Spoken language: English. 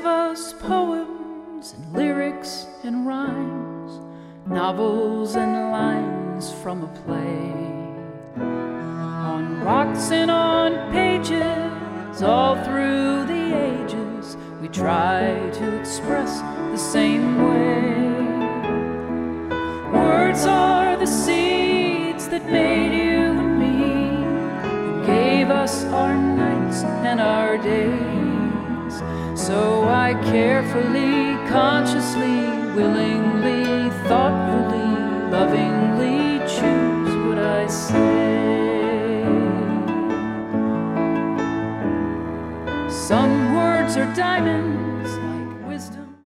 us poems and lyrics and rhymes, novels and lines from a play. On rocks and on pages, all through the ages, we try to express the same way. Words are the seeds that made you and me, and gave us our nights and our days. So I carefully, consciously, willingly, thoughtfully, lovingly choose what I say. Some words are diamonds,